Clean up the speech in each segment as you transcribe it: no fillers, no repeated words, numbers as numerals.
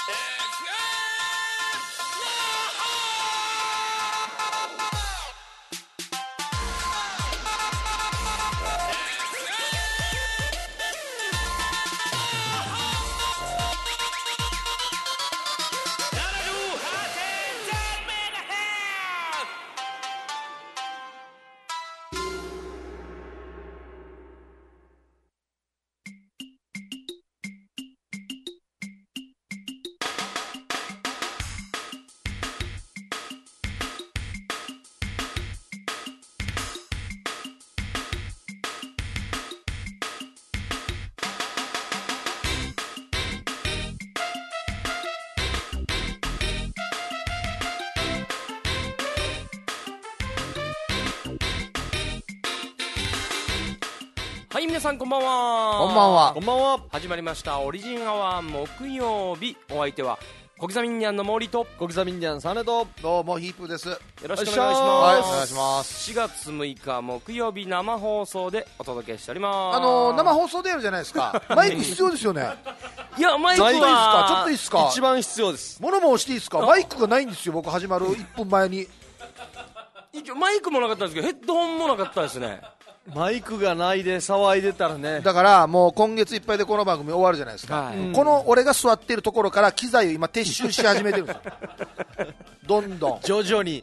はい、皆さんこんばんは。 こんばんは。 こんばんは。 始まりましたオリジンアワー木曜日。お相手は小刻みにゃんの森と小刻みにゃんサネと。 どうもヒープーです。 よろしくお願いします。 はい、お願いします。 4月6日木曜日生放送でお届けしております。 生放送でやるじゃないですか。マイク必要ですよね。 いや、マイクはちょっといいですか、ちょっといいですか。 一番必要です。 物も押していいですか。マイクがないんですよ、僕始まる1分前に。 一応マイクもなかったんですけど、ヘッドホンもなかったですね。 マイクがないで騒いでたらね。 だからもう今月いっぱいでこの番組終わるじゃないですか、 はい、 この俺が座っているところから機材を今撤収し始めてるんですよどんどん徐々に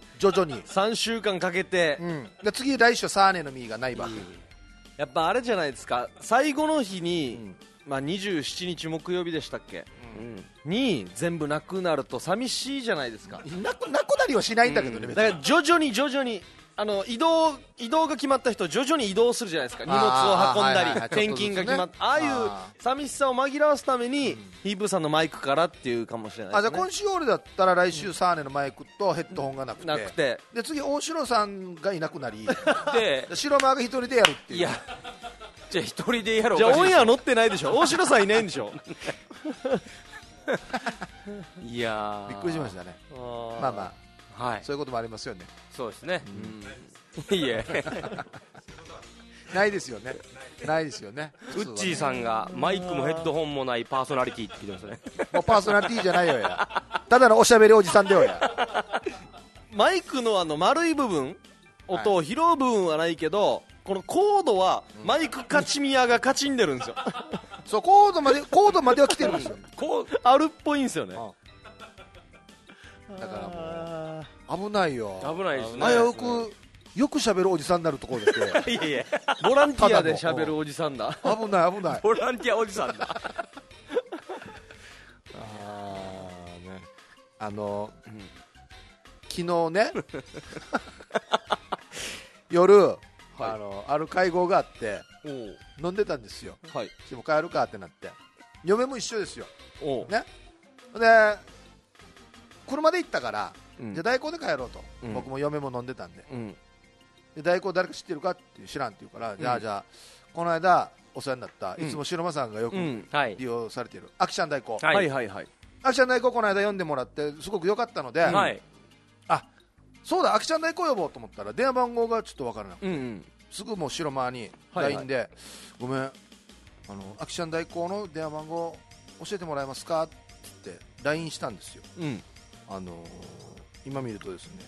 3週間かけて、 で次来週サーネのミーがないば、 やっぱあれじゃないですか、最後の日に、27日木曜日でしたっけ、に全部なくなると寂しいじゃないですか。 なくなりはしないんだけどね、別に。 だから徐々に移動が決まった人徐々に移動するじゃないですか。荷物を運んだり、転勤が決まった、ああいう寂しさを紛らわすために、ヒープーさんのマイクからっていうかもしれないですね。 じゃあ今週俺だったら来週サーネのマイクとヘッドホンがなくて、で次大城さんがいなくなりで白間が一人でやるっていう。 いや、じゃあ一人でやろう。 じゃあオンエア乗ってないでしょ。大城さんいないんでしょいやびっくりしましたね。まあまあ、はい、そういうこともありますよね。 そうですね、いえないですよね、ないですよね。 ウッチーさんがマイクもヘッドホンもないパーソナリティって聞いてますね。 もうパーソナリティじゃないよや、ただのおしゃべりおじさんだよや。 マイクの丸い部分、音を拾う部分はないけど、このコードはマイクカチミヤがカチんでるんですよそう、コードまでは来てるんですよあるっぽいんですよね。 だからもう危ないよ。 危ないですね。 危うくよくしゃべるおじさんになるところだけいやいや、 ボランティアでしゃべるおじさんだ。 危ないボランティアおじさんだ昨日ね夜ある会合があって飲んでたんですよ、でも帰るかってなって、嫁も一緒ですよ、ね、で車で行ったから、じゃあ代行で帰ろうと、僕も嫁も飲んでたんで、で代行誰か知ってるかって知らんって言うから、じゃあこの間お世話になった、いつも白間さんがよく利用されているアキちゃん代行、アキちゃん代行この間読んでもらってすごく良かったので、そうだ、アキちゃん代行呼ぼうと思ったら電話番号がちょっと分からなくて、すぐもう白間に LINE で、ごめん、アキちゃん代行の電話番号教えてもらえますかって言って LINE したんですよ、今見るとですね、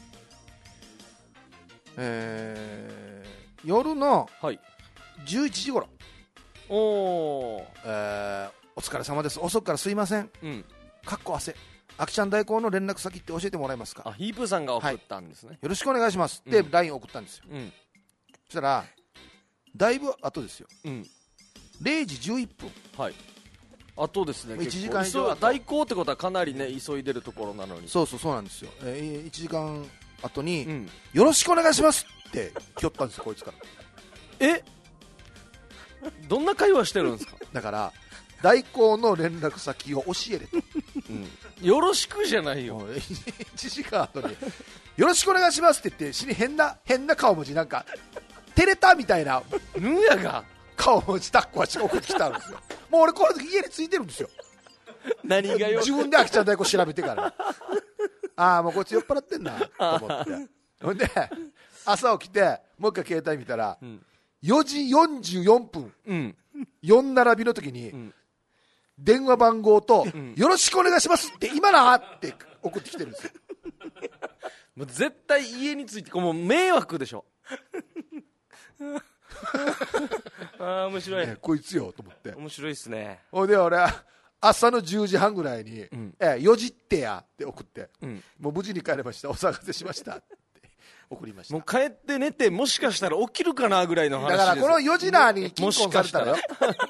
夜の11時ごろ、お疲れ様です、遅くからすいません、かっこ汗、アキちゃん代行の連絡先って教えてもらえますか。 ヒープーさんが送ったんですね、 よろしくお願いしますって LINE 送ったんですよ、そしたらだいぶ後ですよ、0時11分、 あとですね、 1時間以上代行ってことはかなりね急いでるところなのに、 そうなんですよ、1時間後に、よろしくお願いしますって来よったんですよ、こいつから。 どんな会話してるんですか。 だから代行の連絡先を教えれと、 よろしくじゃないよ。 1時間後によろしくお願いしますって言って、死に変な顔文字、なんか照れたみたいなぬやが顔文字タッコは送ってきたんですよ。もう俺この時家に着いてるんですよ。 何がよ、 自分でアキちゃん代行調べてからもうこいつ酔っ払ってんなと思って、ほんで朝起きてもう一回携帯見たら、4時44分、4並びの時に、 電話番号と、よろしくお願いしますって今なって送ってきてるんですよ。 もう絶対家についてもう迷惑でしょ。 ああ面白い、 こいつよと思って。 面白いっすね。 ほいで俺朝の10時半ぐらいに、4時ってやって送って、もう無事に帰れました、お騒がせしましたって送りました。 もう帰って寝てもしかしたら起きるかなぐらいの話です。 だからこの4時なに金婚されたらよ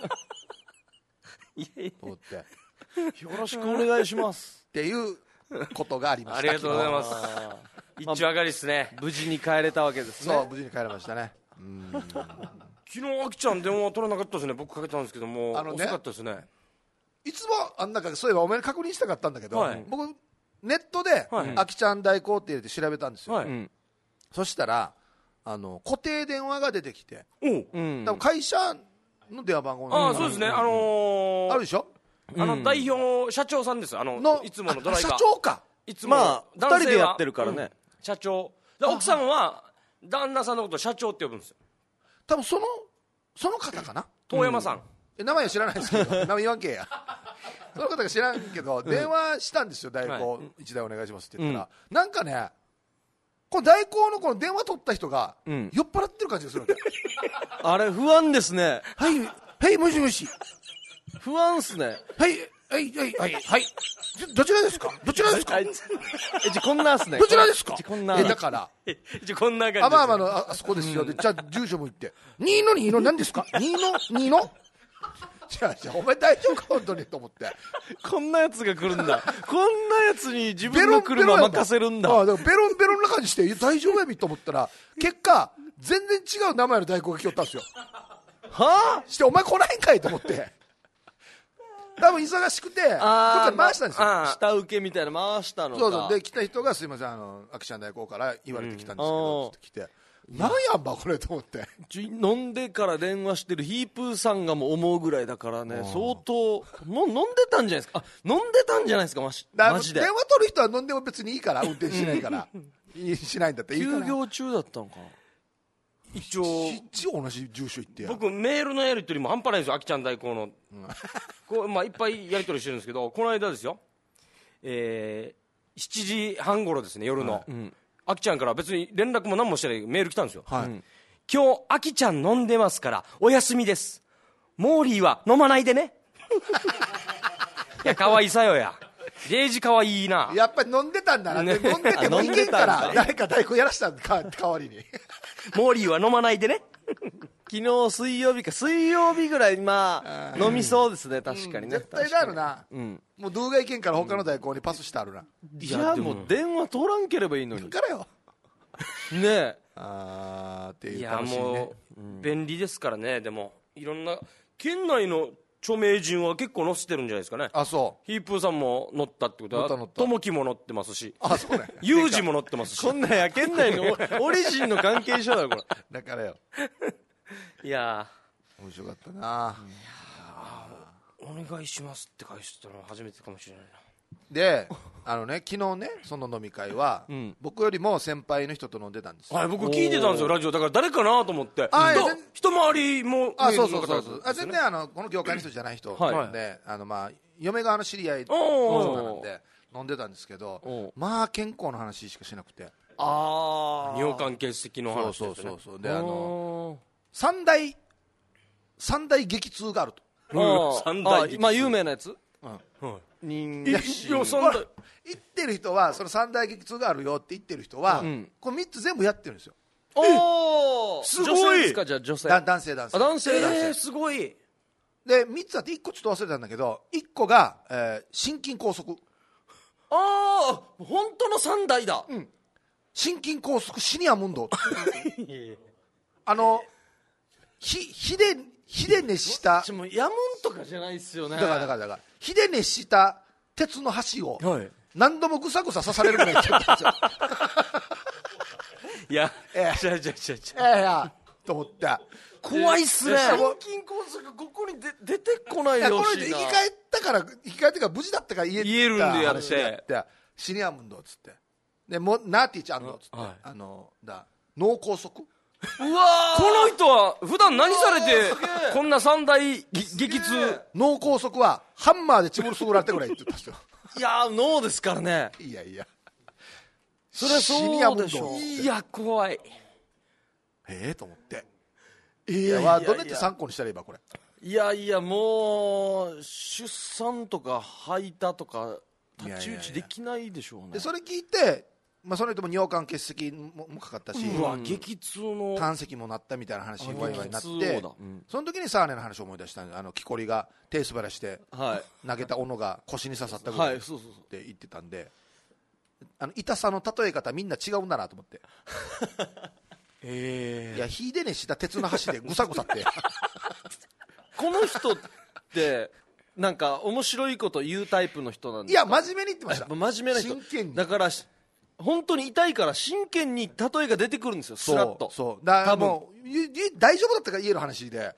と思ってよろしくお願いしますっていうことがありました。 ありがとうございます。一丁上がりですね。 無事に帰れたわけですね。 そう無事に帰れましたね。 昨日あきちゃん電話取らなかったですね。僕かけたんですけども、遅かったですね。 いつもなんかそういえばお前に確認したかったんだけど、僕ネットであきちゃん代行って入れて調べたんですよ。そしたら固定電話が出てきて、多分会社の電話番号なんそうですね。あるでしょ。 代表社長さんです。いつものドライバー。 社長か。 いつも 2人でやってるからね。 社長。奥さんは旦那さんのことを社長って呼ぶんですよ。 多分その方かな。 遠山さん。 名前は知らないですけど、名前言わんけや。その方が知らんけど、電話したんですよ、代行1台お願いしますって言ったら、なんかね、この代行のこの電話取った人が、酔っ払ってる感じがするわけ。 あれ、不安ですね。 はい、はい、もしもし。 不安っすね。 はい、はい、はい、はい、はい。どちらですかどちらですかこんなっすね。 どちらですかだから。 こんな感じ。 まあ、あそこですよ。じゃあ、住所も言って。2の何ですか ?2 のじゃあお前大丈夫か本当にと思って。 こんなやつが来るんだ。こんなやつに自分の車任せるんだ。 だからベロンベロンな感じして大丈夫やみと思ったら、結果全然違う名前の代行が来よったんですよ。 はしてお前来ないんかいと思って。多分忙しくてどっか回したんですよ。 下請けみたいな回したのか。 そうで来た人がすいませんあきちゃん代行から言われてきたんですけどって来て。なんやんばこれと思って。 飲んでから電話してるヒープーさんがも思うぐらいだからね、相当飲んでたんじゃないですか。飲んでたんじゃないですか。マジで電話取る人は飲んでも別にいいから、運転しないからしないんだっていいから。 休業中だったのかな。 一応同じ住所行ってや。 僕メールのやり取りも半端ないんですよ、あきちゃん代行の。いっぱいやり取りしてるんですけど、この間ですよ、7時半頃ですね、夜の。あきちゃんから別に連絡も何もしてないメール来たんですよ。今日あきちゃん飲んでますからお休みです。モーリーは飲まないでね。いや可愛さよや。デイジ可愛いな。 やっぱり飲んでたんだな。飲んでてもいけんから誰か代行やらしたんか代わりに。 モーリーは飲まないでね。 昨日水曜日ぐらい飲みそうですね。確かにね。 絶対だろな。もう動画いけんから他の代行にパスしてあるな。 いやもう電話取らんければいいのに。 だからよ。 ねえ。 っていう。 いやもう便利ですからね。でもいろんな県内の著名人は結構乗せてるんじゃないですかね。 あ、そう。 ヒープーさんも乗ったってことはともきも乗ってますし。 あ、そうね。 ユージも乗ってますし。 こんなんや県内のオリジンの関係者だろこれ。 だからよ。 いや面白かったな。 お願いしますって返したのは初めてかもしれないな。 で昨日ねその飲み会は、僕よりも先輩の人と飲んでたんですよ。 はい、僕聞いてたんですよラジオ。だから誰かなと思って。一回りもそう全然この業界の人じゃない人で、嫁側の知り合いの人なんで飲んでたんですけど、まあ健康の話しかしなくて。 尿管結石の話ですね。 そうで三大激痛があると。 有名なやつ。 言ってる人はその三大激痛があるよって言ってる人は、この3つ全部やってるんですよ。 すごい。 女性男性すごい。 で3つあって1個ちょっと忘れたんだけど、1個が、心筋梗塞。 本当の三大だ。 心筋梗塞シニアムンド。火で熱したやむんとかじゃないっすよね。 だから火で熱した鉄の箸を何度もぐさぐさ刺されるぐらいやってたんですよ。 いやと思って怖いっすね。 心筋梗塞ここに出てこないよ。 これで生き返ってから無事だったから言えるんでやって、 シニアムンドっつってでもナーティちゃんのっつって脳梗塞。 うわこの人は普段何されてこんな三大激痛。 脳梗塞はハンマーでチボルすぐられてぐらいって言ったんですよ。 いやー脳ですからね。 いやいや、 それはそうでしょう。 いや怖い。 と思って。 いやどうやって参考にしたらいいばこれ。 いやいや、もう出産とか吐いたとか太刀打ちできないでしょうね。 でそれ聞いて、その人も尿管結石もかかったし、 うわ激痛の胆石もなったみたいな話にワイワイになって、その時にサーネの話を思い出したんで、木こりが手すばらして投げた斧が腰に刺さったぐらいって言ってたんで、痛さの例え方みんな違うんだなと思って。いや火で熱した鉄の箸でぐさぐさってこの人ってなんか面白いこと言うタイプの人なんですか？ いや真面目に言ってました。 真面目な人真剣に。 だから本当に痛いから真剣に例えが出てくるんですよ。スラッと。 そうだからもう大丈夫だったから言える話で。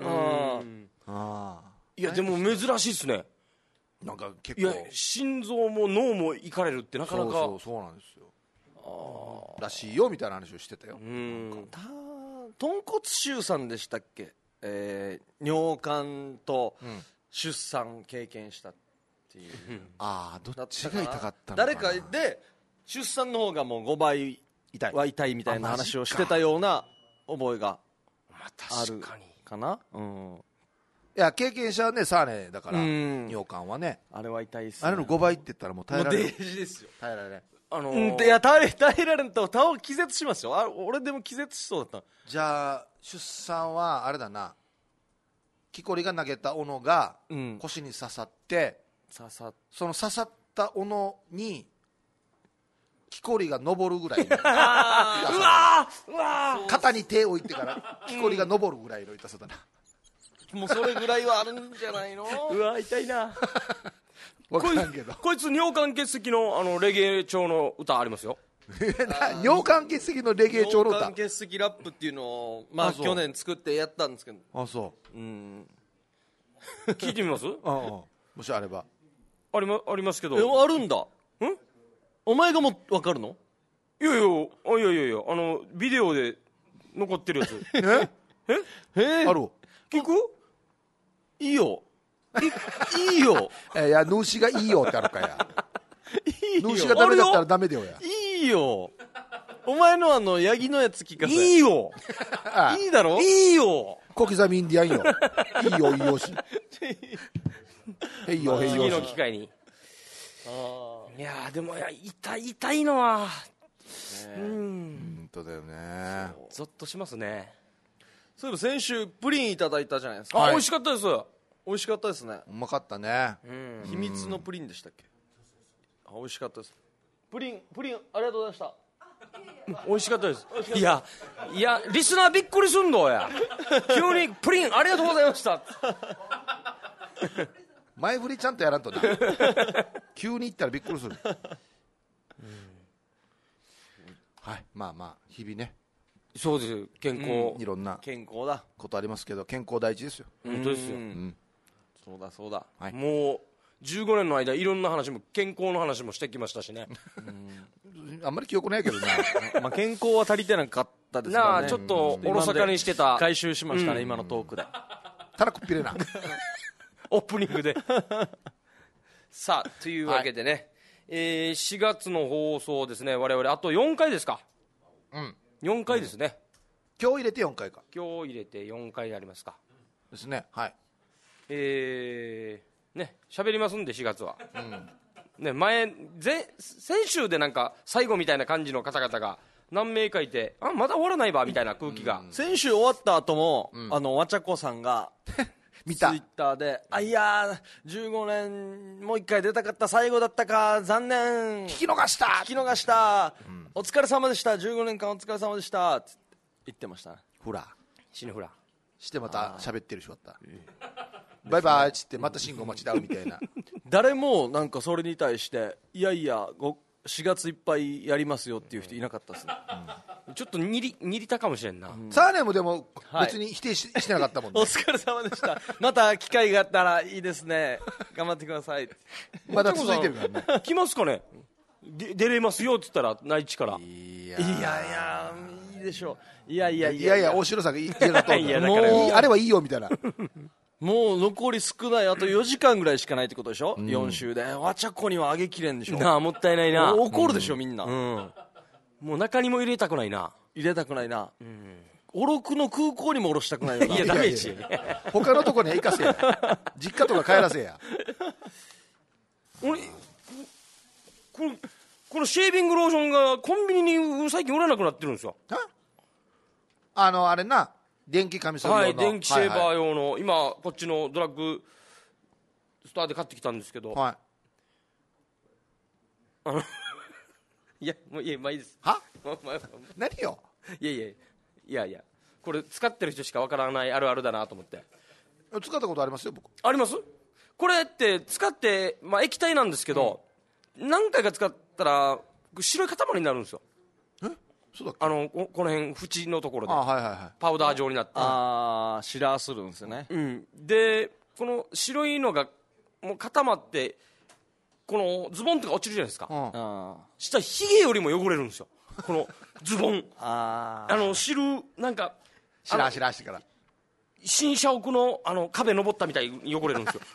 いやでも珍しいですね。 なんか結構いや心臓も脳もいかれるってなかなか。 そうなんですよ。らしいよみたいな話をしてたよ。 豚骨臭さんでしたっけ、尿管と出産経験したっていう、 どっちが痛かったのかな。 誰かで出産の方がもう5倍は痛いみたいな話をしてたような覚えがあるかな。 いや経験者はねサーネだから尿管はねあれは痛いですね。 あれの5倍って言ったらもう耐えられない。 もうデージですよ。 耐えられない。 いや耐えられんと気絶しますよ。俺でも気絶しそうだった。 じゃあ出産はあれだな、木こりが投げた斧が腰に刺さって、その刺さった斧に木こりが登るぐらいの肩に手を置いてから木こりが登るぐらいの痛さだな。 もうそれぐらいはあるんじゃないの？ うわ痛いな。 分からんけどこいつ尿管結石のレゲエ調の歌ありますよ。 尿管結石のレゲエ調の歌。 尿管結石ラップっていうのを去年作ってやったんですけど。 聞いてみます？ もしあれば。 ありますけど。 あるんだ。お前がも分かるの？ いやビデオで残ってるやつ。 ある。 聞く？ いいよ。いいよ。 いや、主がいいよってあるかや。主がダメだったらダメだよや。 いいよ。お前のヤギのやつ聞かせ。 いいよ。 いいだろ？ いいよ。 小刻みインディアンよ。いいよ、いいよし。へいよ、へいよし。 次の機会に。いやでも痛いのは。 本当だよね。 ゾッとしますね。 そういえば先週プリンいただいたじゃないですか。 美味しかったです。 美味しかったですね。 うまかったね。 秘密のプリンでしたっけ？美味しかったです。プリンありがとうございました。 美味しかったです。いやリスナーびっくりすんのや。急にプリンありがとうございました。 前振りちゃんとやらんとな。急に言ったらびっくりする。はい、まあ日々ね。 そうですよ。健康、 いろんな健康だことありますけど、健康第一ですよ。 本当ですよ。 そうだ、 はい、もう15年の間いろんな話も健康の話もしてきましたしね。 あんまり記憶ないけどな。 健康は足りてなかったですからね。 ちょっとおろそかにしてた。 回収しましたね、今のトークで。 たらくっぴれな。 オープニングで。さあというわけでね、4月の放送ですね。我々あと4回ですか。4回ですね。 今日入れて4回か。 今日入れて4回になりますか。 ですね。はい。 ね、喋りますんで4月は。ね、先週でなんか最後みたいな感じの方々が何名かいて、まだ終わらないわみたいな空気が。 先週終わった後も、わちゃこさんが見たツイッターでいやー15年もう一回出たかった、最後だったか残念、 聞き逃した、 お疲れ様でした、15年間お疲れ様でしたって言ってましたね。 ほら死ぬほらしてまた喋ってるしまった、バイバイっつってまた信号待ちだみたいな。 誰もなんかそれに対していや4月いっぱいやりますよっていう人いなかったですね。 ちょっと煮りたかもしれんな。 サーネもでも別に否定してなかったもんね。 お疲れ様でした、また機会があったらいいですね、頑張ってください。 まだ続いてるからね。 来ますかね。出れますよって言ったら内地から。 いやでしょう。いや大城さんが言ってるといやだからあれはいいよみたいな。 もう残り少ない、あと4時間ぐらいしかないってことでしょ、4週で。わちゃこにはあげきれんでしょ。 なあ、もったいないな。 怒るでしょ、みんな。 もう中にも入れたくないな。 入れたくないな。おろくの空港にも下ろしたくないよな。 いや、ダメージ。 他のとこには行かせや。実家とか帰らせや。 俺、このシェービングローションがコンビニに最近売らなくなってるんですよ。 あれな、電気カミソリ用の。 はい、電気シェーバー用の、今、こっちのドラッグストアで買ってきたんですけど。 はい。 いや、もういい、まあいいです。 は何よ。 いや、これ使ってる人しかわからないあるあるだなと思って。 使ったことありますよ、僕。 あります？これって使って、まあ液体なんですけど、何回か使ったら白い塊になるんですよ。 そうだっけ？ この辺縁のところでパウダー状になって、 白するんですよね。 でこの白いのがもう固まってこのズボンとか落ちるじゃないですか。したらヒゲよりも汚れるんですよ、このズボン。汁なんか白してから新社屋の壁登ったみたいに汚れるんですよ。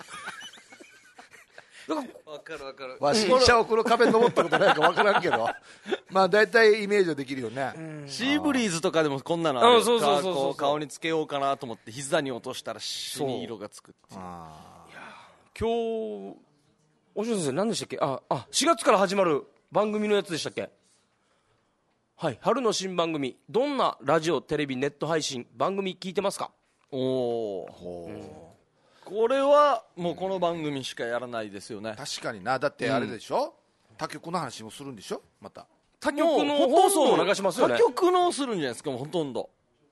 分かる。 新社屋の壁登ったことないか分からんけど、まあ大体イメージはできるよね。 シーブリーズとかでもこんなのある。 そう顔につけようかなと思って膝に落としたら死に色がつくっていう。 今日おしろ先生何でしたっけ。4月から始まる番組のやつでしたっけ。はい、春の新番組。どんなラジオテレビネット配信番組聞いてますか。これはもうこの番組しかやらないですよね。 確かにな。だってあれでしょ、他局の話もするんでしょ。また他局の放送も流しますよね。 他局のするんじゃないですか、もうほとんど。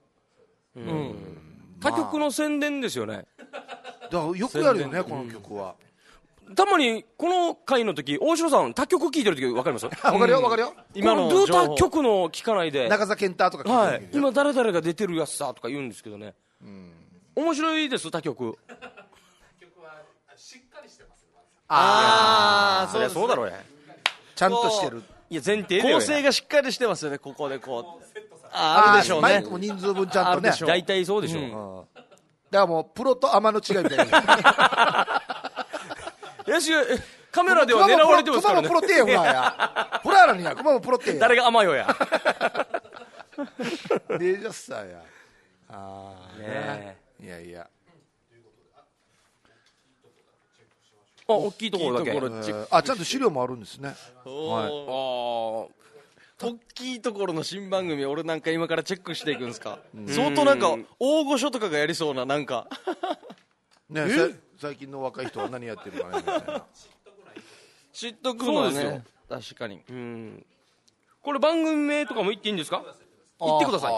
他局の宣伝ですよね。 だからよくやるよね、この曲は。 たまにこの回の時、大城さん他局聞いてる時分かります？ 分かるよ。 今のルーター局の聞かないで中澤健太とか聞いてる時、 今誰々が出てるやつさとか言うんですけどね。面白いです他局。 しっかりしてます。 そりゃそうだろうね。 ちゃんとしてる。 いや前提で構成がしっかりしてますよね。ここでこうあるでしょうね。 マイクも人数分ちゃんとね。 大体そうでしょう。 だからもうプロとアマの違いみたいな。 いやしカメラでは狙われてますからね。 熊もプロテーや。ほららにや。熊もプロテーや。 誰が甘よや。 レジャスターや。いや。 大きいところだけ。 ちゃんと資料もあるんですね。 大きいところの新番組、俺なんか今からチェックしていくんですか。相当なんか大御所とかがやりそうな、なんかね、最近の若い人は何やってるかねみたいな。 知っとくのですよ。確かに。 これ番組名とかも言っていいんですか。言ってください。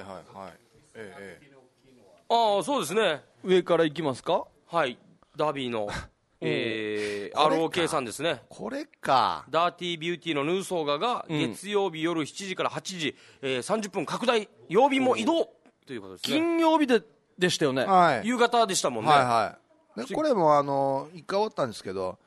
そうですね。 上からいきますか。 はい、ダービーのROK さんですね。 これか。 ダーティービューティーのヌーソーガが月曜日夜7時から8時、30分拡大、曜日も移動ということですね。 金曜日でしたよね。 夕方でしたもんね。 これも一回終わったんですけど、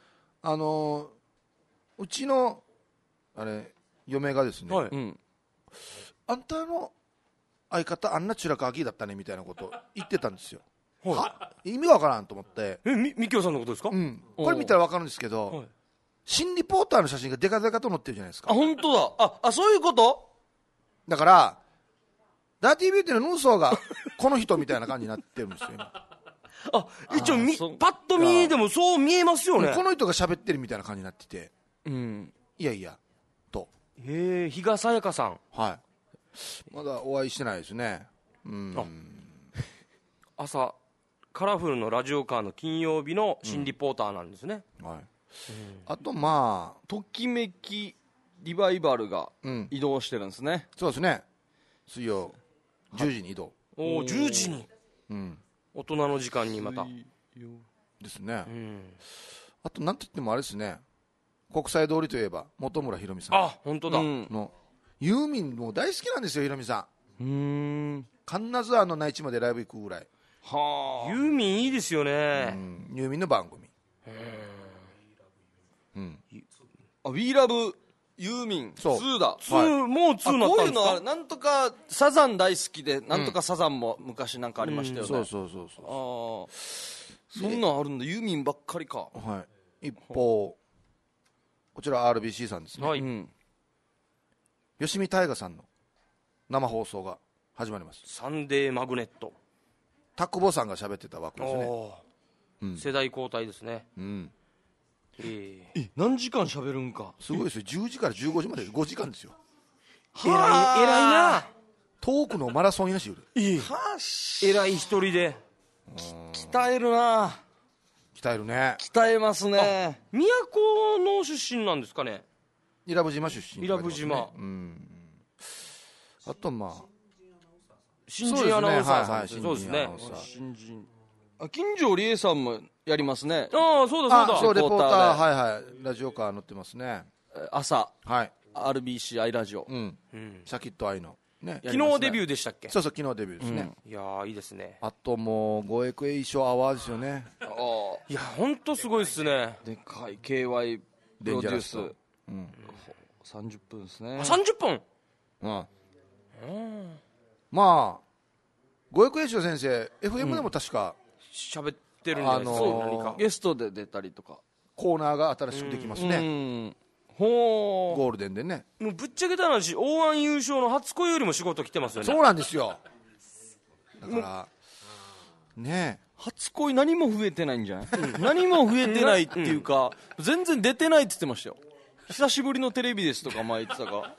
うちの嫁がですね、あんたの相方あんなチュラカーキーだったねみたいなこと言ってたんですよ。意味わからんと思って。 みきおさんのことですか。 これ見たらわかるんですけど、新リポーターの写真がデカデカと載ってるじゃないですか。 本当だ。そういうこと。 だからダーティービューティーのヌーソーがこの人みたいな感じになってるんですよ。 一応パッと見でもそう見えますよね。 この人が喋ってるみたいな感じになってて、いやと。 比嘉沙耶香さん。 まだお会いしてないですね。 朝カラフルのラジオカーの金曜日の新リポーターなんですね。 あとときめきリバイバルが移動してるんですね。 そうですね。水曜10時に移動。 10時に。大人の時間にまたですね。あとなんといってもあれですね、国際通りといえば本村ひろみさん。 本当だ。 のユーミンも大好きなんですよ、ひろみさん。必ず内地までライブ行くぐらい。 ユーミンいいですよね。 ユーミンの番組。 We Love ユーミンそう 2だ。 もう2になったんですか。 こういうのはなんとかサザン大好きで、なんとかサザンも昔なんかありましたよね。 そうそう。 そんなんあるんだ。ユーミンばっかりか。 はい。一方こちら RBC さんですね、 はい、 吉見大河さんの生放送が始まります。 サンデーマグネット、 田久保さんが喋ってた枠ですね。 世代交代ですね。 何時間喋るんか。 すごいですよ。10時から15時まで5時間ですよ。 偉いな。 遠くのマラソンやし偉い一人で鍛えるな。 鍛えるね。 鍛えますね。 宮古の出身なんですかね。 伊良部島出身、 伊良部島、 あとまあ新人アナウンサーさんですね。 そうですね。 新人。金城理恵さんもやりますね。 そうだそう、レポーター、はい、ラジオカー乗ってますね。 朝、 はい、 RBC アイラジオ、 シャキッと愛のね。 昨日デビューでしたっけ。 そう昨日デビューですね。 いやいいですね。 あともう五役栄賞アワーですよね。 いや本当すごいっすね。 でかい KY プロデュース、30分ですね。 30分。 まあ五役栄賞先生 FM でも確か喋ってるんじゃないですか。何かゲストで出たりとかコーナーが新しくできますね。 ゴールデンでね。 もうぶっちゃけた話、O−1優勝の初恋よりも仕事来てますよね。 そうなんですよ。だからねえ、 初恋何も増えてないんじゃない、何も増えてないっていうか、全然出てないって言ってましたよ。久しぶりのテレビですとか前言ってたか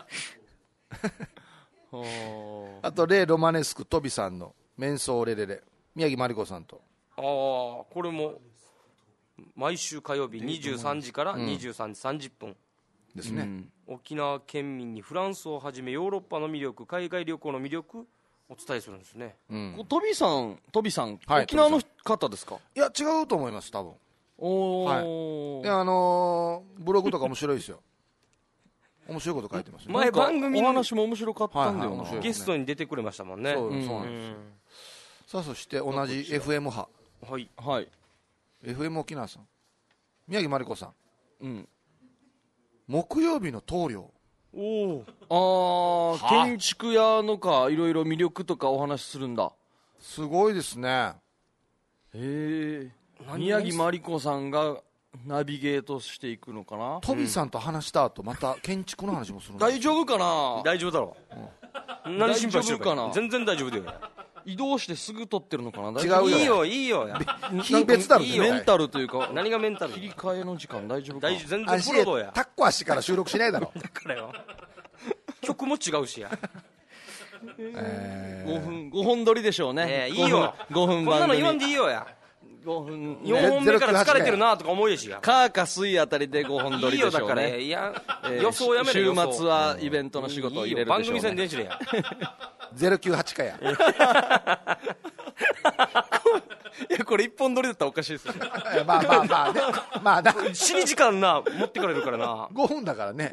あとレイ・ロマネスクトビさんのメンソーレレレ、宮城真理子さんと。 これも毎週火曜日23時から23時30分ですね。 沖縄県民にフランスをはじめヨーロッパの魅力、海外旅行の魅力お伝えするんですね。 トビさん、 はい、 沖縄の方ですか。 いや違うと思います多分。いやブログとか面白いですよ。面白いこと書いてますね。 前番組のお話も面白かったんだよな、 ゲストに出てくれましたもんね。 そうなんですよ。さあそして同じ FM 派、FM 沖縄さん、宮城真理子さん、木曜日の棟梁。 建築屋のかいろいろ魅力とかお話しするんだ。 すごいですね。 宮城真理子さんがナビゲートしていくのかな。 トビさんと話した後また建築の話もするんです。 大丈夫かな。 大丈夫だろう、何心配してるかな。全然大丈夫だよ。 移動してすぐ撮ってるのかな。 違うよ。 いいよ非別だろ。 メンタルというか、 何がメンタル。 切り替えの時間大丈夫か。 全然プロどうや。 タッコ足から収録しないだろ。 だからよ曲も違うしや。 5本撮りでしょうね。 いいよ 5分番組。 こんなの言わんでいいよや。 5分 4本目から疲れてるなとか思うやしや。 カーか水あたりで5本撮りでしょうね。 いいよだから予想やめろ。 週末はイベントの仕事を入れるでしょうね。 番組宣伝しれや。 098かや。 いやこれ1本撮りだったらおかしいですよね。 まあね、まあ死に時間な持ってかれるからな。 5分だからね。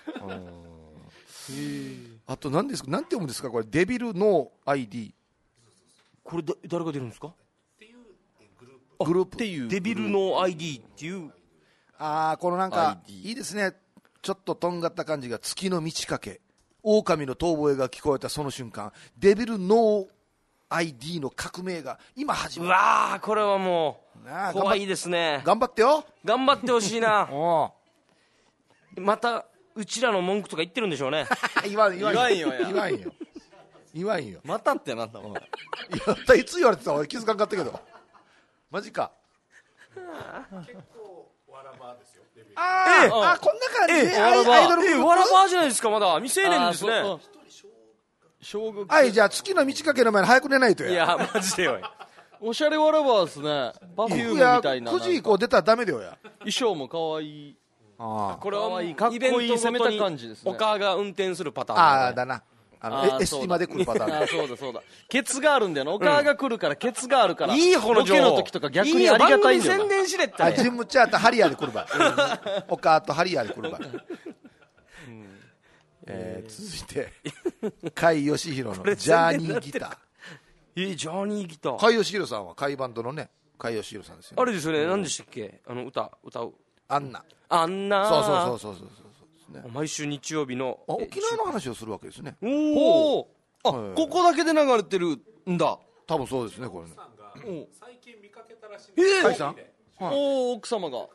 あと何ですか、何て読むんですかこれ。デビルノー ID。 これ誰が出るんですか。 グループっていうデビルノー ID っていう。 このなんかいいですね。ちょっととんがった感じが。月の満ち欠け、狼の遠吠えが聞こえたその瞬間、デビルノー ID の革命が今始まる。 うわー、これはもう怖いですね。 頑張ってよ。 頑張ってほしいな。またうちらの文句とか言ってるんでしょうね。 言わんよ。 またってなんだもん。 いつ言われてた。俺気づかんかったけど。マジか。結構わらばですよ。こんな感じ。 アイドルわらばじゃないですか。まだ未成年ですね。 じゃあ月の満ち欠けの前に早く寝ないとや。 いやマジでよ。 おしゃれわらばですね。パフュームみたいな。 9時以降出たらダメだよや。 衣装も可愛い。 これはかっこいい攻めた感じですね。 お母が運転するパターンだな。エスティマで来るパターン。 そうだ。ケツがあるんだよな。お母が来るからケツがあるから。 いいこの情報。 ロケの時とか逆にありがたいんだよ。 番組宣伝しれって。 ジムチャーとハリアーで来る場合。お母とハリアーで来る場合。続いて甲斐義弘のジャーニーギター。 ジャーニーギター。 甲斐義弘さんは甲斐バンドのね、甲斐義弘さんですよね。 あれですよね。何でしたっけ、歌うアンナ。 そう。 毎週日曜日の沖縄の話をするわけですね。 おお、ここだけで流れてるんだ。 多分そうですね、これね。 最近見かけたらしいんです。 甲斐さん、 お奥様が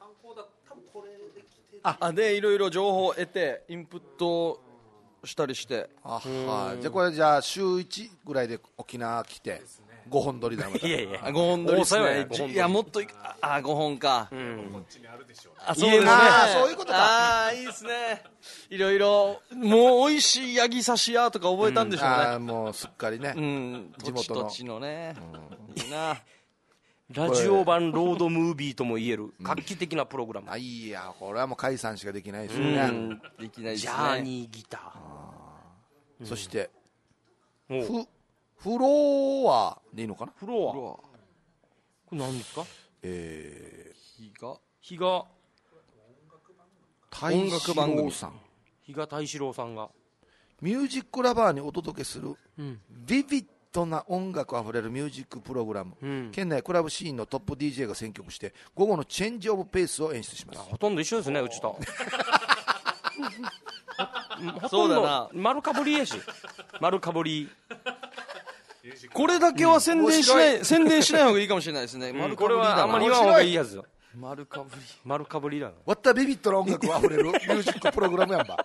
でいろいろ情報を得てインプットしたりして。 じゃあこれじゃあ週1ぐらいで沖縄来て5本撮りだ。 いやいや、 5本撮りですね。いやもっと5本か。 こっちにあるでしょう。 そうですね。 そういうことか。 いいですね。いろいろもう美味しいヤギ刺し屋とか覚えたんでしょうね。 もうすっかりね。 地元の土地のね。いいな。 ラジオ版ロードムービーとも言える画期的なプログラム。 いや、これはもう甲斐さんしかできないですよね。 できないですね。 ジャーニーギター。そしてフロアでいいのかな。 フロア。これ何ですか。比嘉大志郎さん。 比嘉大志郎さんがミュージックラバーにお届けするビビッドな音楽あふれるミュージックプログラム、県内クラブシーンのトップ DJ が選曲して午後のチェンジオブペースを演出します。 ほとんど一緒ですね、うちと。 そうだな、 丸かぶりやし、丸かぶり。 これだけは宣伝しない方がいいかもしれないですね。 これはあんまり言わん方がいいやつ。 丸かぶり、 丸かぶりだな。 わったビビッドな音楽あふれるミュージックプログラムやんば。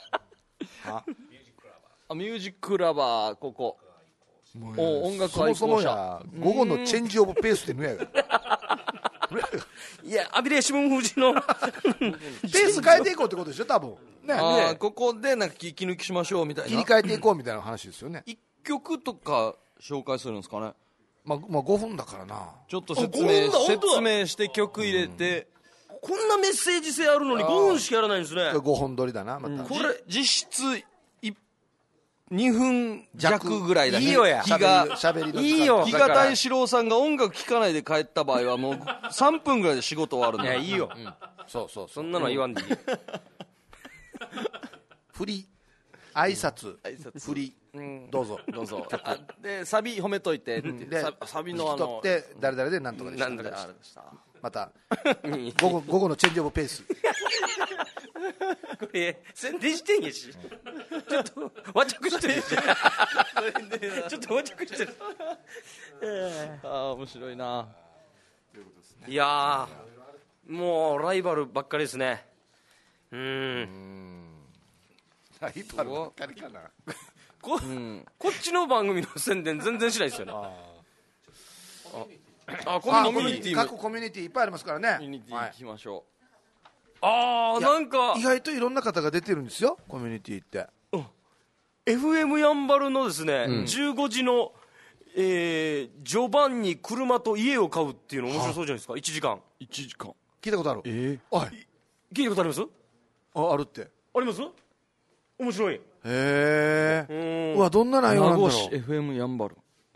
ミュージックラバー、ここ音楽愛好者。 そもそもや午後のチェンジオブペースってのやが。 いや、アビレーシブン富士のペース変えていこうってことでしょ、多分ね。 ここでなんか切り抜きしましょうみたいな、 切り替えていこうみたいな話ですよね。 1曲とか紹介するんですかね。 まあ5分だからな。 ちょっと説明して曲入れて、 こんなメッセージ性あるのに5分しかやらないんですね。 5本撮りだな、また。 これ実質2分弱ぐらいだね。 いいよや。 しゃべりのいいよ。 比嘉大志郎さんが音楽聴かないで帰った場合はもう3分ぐらいで仕事終わるんだ。 いや、いいよ。 そう。 そんなのは言わんでいい。 振り、挨拶、振り、どうぞ。 で、サビ褒めといて。 で、 サビの取って、誰々で何とかでした。また、午後のチェンジオブペース。 これ宣伝してんやし、ちょっとわちゃくしてるし、ちょっとわちゃくしてる。 面白いな。 いやもうライバルばっかりですね。 ライバルばっかりかな。 こっちの番組の宣伝全然しないですよね。 コミュニティ、各コミュニティいっぱいありますからね。 コミュニティ行きましょう。 なんか意外といろんな方が出てるんですよ、コミュニティって。 FM やんばるのですね、15時のジョバンニ車と家を買うっていうの面白そうじゃないですか。1時間聞いたことある。 聞いたことあります。 あるって。 あります。面白い。 へえ。うわ、どんな内容なんだろう。 FM やんばる。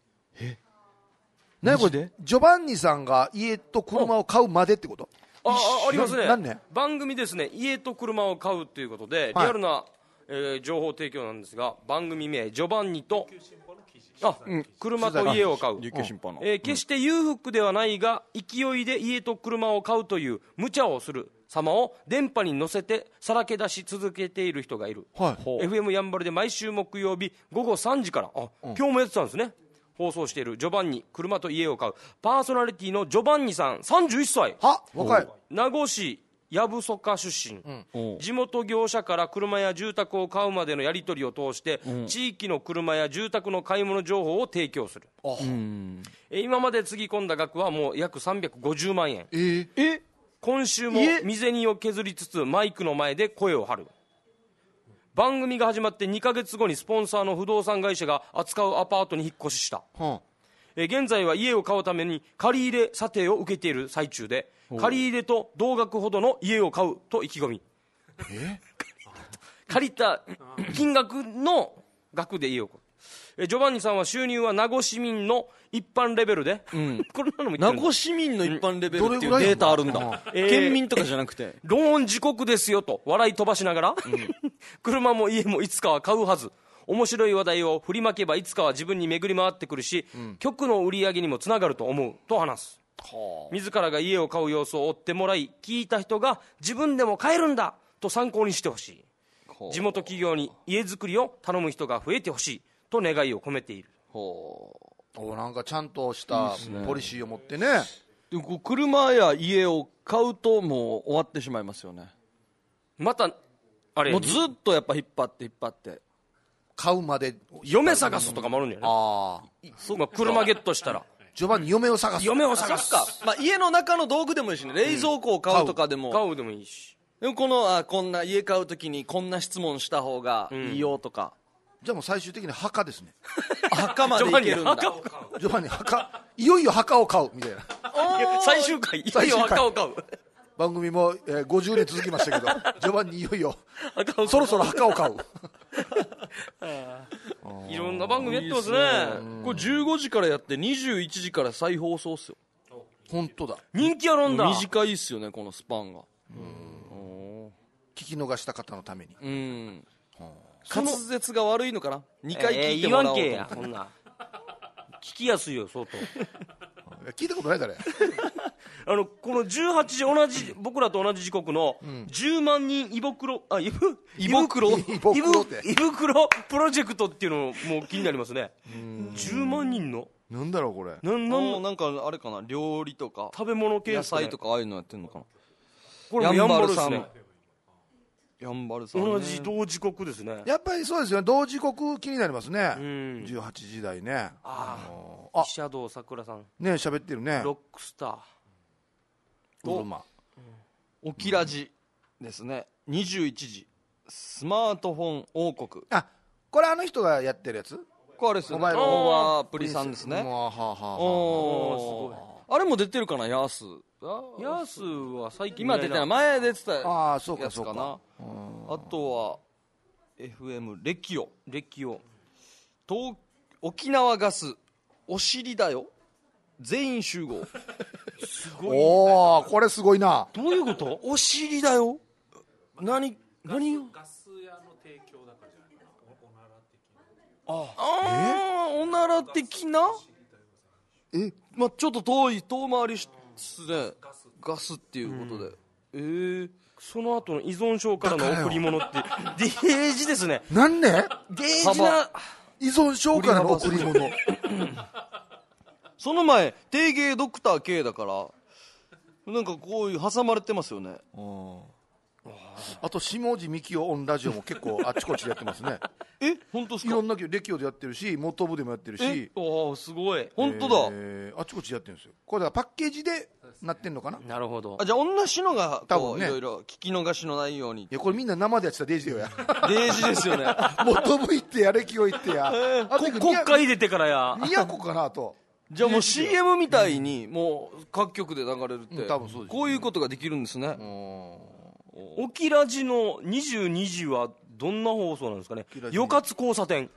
ね、これジョバンニさんが家と車を買うまでってこと。 ありますね。 何年番組ですね、家と車を買うということで、リアルな、情報提供なんですが、番組名ジョバンニと車と家を買う、決して裕福ではないが勢いで家と車を買うという無茶をする様を電波に乗せてさらけ出し続けている人がいる、FM やんばるで毎週木曜日午後3時から今日もやってたんですね、放送しているジョバンニ車と家を買うパーソナリティのジョバンニさん31歳、 若い。 名護市藪曽家出身、地元業者から車や住宅を買うまでのやり取りを通して、地域の車や住宅の買い物情報を提供する、今までつぎ込んだ額はもう約350万円。今週も身銭を削りつつマイクの前で声を張る。番組が始まって2ヶ月後にスポンサーの不動産会社が扱うアパートに引っ越しした、現在は家を買うために借り入れ査定を受けている最中で、借り入れと同額ほどの家を買うと意気込み、借りた金額の額で家を買う。ジョバンニさんは収入は名護市民の一般レベルで、これ名護市民の一般レベルっていうデータあるんだ、県民とかじゃなくて、 ローン時刻ですよと笑い飛ばしながら、車も家もいつかは買うはず、面白い話題を振りまけばいつかは自分に巡り回ってくるし、局の売り上げにもつながると思うと話す。自らが家を買う様子を追ってもらい、聞いた人が自分でも買えるんだと参考にしてほしい。 地元企業に家づくりを頼む人が増えてほしいと願いを込めている。 なんかちゃんとしたポリシーを持ってね。 でも車や家を買うともう終わってしまいますよね。 またあれもうずっとやっぱ引っ張って買うまで嫁探すとかもあるんじゃない？車ゲットしたらジョバンに嫁を探す。 嫁を探すか、 家の中の道具でもいいしね、冷蔵庫を買うとかでも、 買うでもいいし、 でもこんな家買うときにこんな質問した方がいいよとか、 じゃあもう最終的に墓ですね。 墓までいけるんだ。 ジョバンに墓、いよいよ墓を買うみたいな。 最終回いよいよ墓を買う。 番組も、50年続きましたけど、ジョバンにいよいよそろそろ墓を買う。 いろんな番組やってますね。 これ15時からやって21時から再放送っすよ。 本当だ。 人気あるんだ。 短いっすよね、このスパンが。 聞き逃した方のために。 滑舌が悪いのかな、2回聞いてもらおうと。 言わんけや、こんな聞きやすいよ相当。 聞いたことないだね。 この18時僕らと同じ時刻の10万人胃袋プロジェクトっていうのも気になりますね。10万人のなんだろうこれ。 なんかあれかな、料理とか食べ物系、 野菜とかああいうのやってんのかな。 これもやんばるですね。 やんばるさん、 同じ同時刻ですね。 やっぱりそうですよね、同時刻気になりますね。18時台ね。 シャドウさくらさんね、喋ってるね。 ロックスターオキラジですね。21時スマートフォン王国。 これあの人がやってるやつ。 これですよね、 モバイルオーバーアプリさんですね。あれも出てるかな、ヤースは最近今出てない、前出てたやそうかつかな。あとは FM レキオ沖縄ガスお尻だよ全員集合。 すごい。 これすごいな。 どういうこと？ お尻だよ。何よ。 ガス屋の提供だからじゃないかな。 おなら的な。ちょっと遠回りですね。ガスっていうことで。 その後の依存症からの贈り物ってデージですね。 なんで？ デージな依存症からの贈り物。 その前定芸ドクター K だからなんかこういう挟まれてますよね。 あと下地幹雄オンラジオも結構あっちこっちでやってますね。 本当ですか？ いろんなレキオでやってるし、元部でもやってるし。 すごい。 本当だ。 あっちこっちでやってるんですよ。これだからパッケージでなってんのかな。 なるほど。 じゃあ同じのが多分ね、 いろいろ聞き逃しのないように。 いやこれみんな生でやってたデイジーよや。 デージですよね。 元部行ってや、レキオ行ってや。 国会出てからや。 宮古かなと。 じゃあもう CM みたいにもう各局で流れるって、 多分そうです。 こういうことができるんですね。 オキラジの22時はどんな放送なんですかね。よかつ交差点。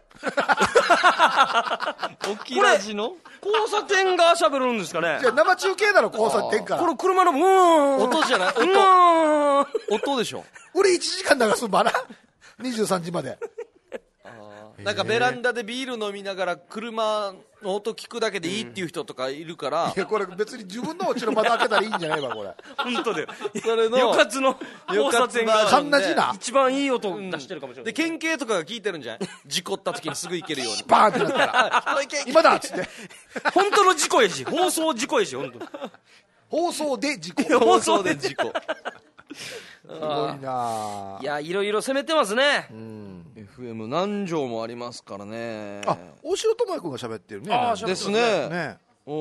オキラジの交差点が喋るんですかね。 じゃあ生中継だろ、交差点から。 これ車の音じゃない？音でしょ。 俺1時間流すんばな。23時まで。 なんかベランダでビール飲みながら車の音聞くだけでいいっていう人とかいるから、 いやこれ別に自分の家の窓開けたらいいんじゃないわこれ。 本当だよ。 それのよかつの交差点がかんなじな一番いい音出してるかもしれない。 で県警とかが聞いてるんじゃない？事故った時にすぐ行けるようにバーンってなったら今だっつって。 本当の事故やし、放送事故やし、本当。 放送で事故。 放送で事故。 すごいな。 いや、いろいろ攻めてますね。 FM 何条もありますからね。 大城智也君が喋ってるね。 ですね。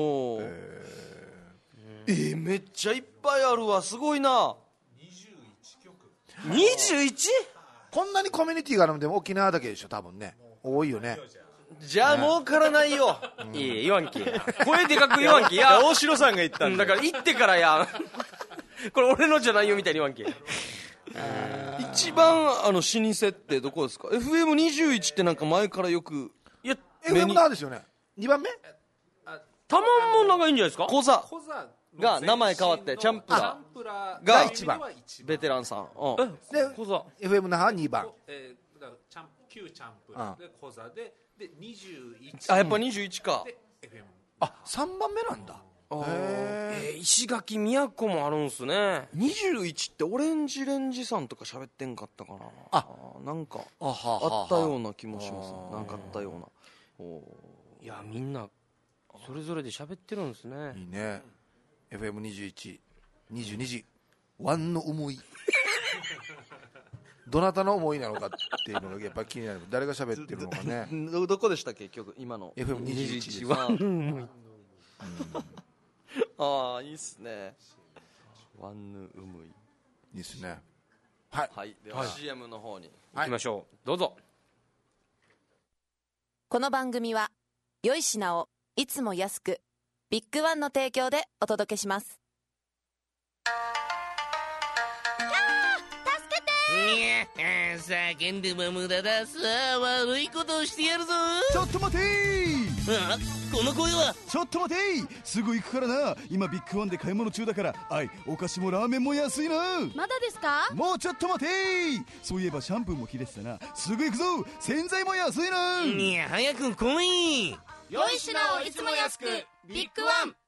めっちゃいっぱいあるわ、すごいな。 21曲。 21？ こんなにコミュニティがあるのでも沖縄だけでしょ多分ね。多いよね。 じゃあ儲からないよ。 いい言わんけ。声でかく言わんけ。いや大城さんが言ったんだから言ってからや。これ俺のじゃないよみたいに言わんけ。 一番老舗ってどこですか？ FM21 ってなんか前からよく。 いや FM なんですよね。2番目たまんも長いんじゃないですか。 コザが名前変わってチャンプラーが 1番ベテランさん。 でコザ FM 那覇2番。 旧チャンプラーでコザで21。 やっぱ21か。 で FM。 3番目なんだ。 石垣都もあるんすね。 21ってオレンジレンジさんとか喋ってんかったかな。なんかあったような気もします。なんかあったような。 いやみんなそれぞれで喋ってるんですね。 いいね。 FM21 22時ワンの思いどなたの思いなのかっていうのがやっぱり気になる。誰が喋ってるのかね。 どこでしたっけ曲今の FM21 ワンの思い。ああいいっすね。ワンヌウムイいいっすね。はい、 はい、では CM の方に行きましょう。どうぞ。 この番組は良い品をいつも安くビッグワンの提供でお届けします。 叫んでも無駄だ。さあ悪いことをしてやるぞ。 ちょっと待てー。この声は。 ちょっと待てー。すぐ行くからな。今ビッグワンで買い物中だから。お菓子もラーメンも安いな。 まだですか。 もうちょっと待てー。そういえばシャンプーも切れてたな。すぐ行くぞ。洗剤も安いな。 いや早く来い。 良い品をいつも安くビッグワン。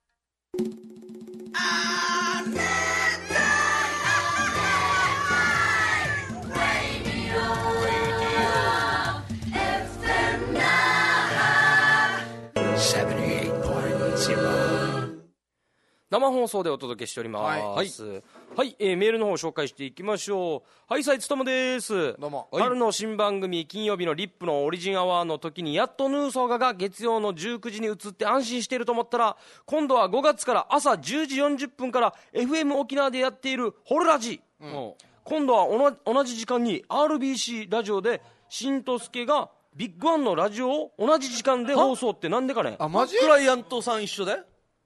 生放送でお届けしております。はい、メールの方を紹介していきましょう。はい、斉津友です。 どうも。 春の新番組金曜日のリップのオリジンアワーの時にやっとヌーソーガが月曜の19時に移って安心していると思ったら、今度は5月から朝10時40分から FM 沖縄でやっているホルラジ、今度は同じ時間に RBC ラジオで新とすけがビッグワンのラジオを同じ時間で放送ってなんでかね。 マジ？ クライアントさん一緒で。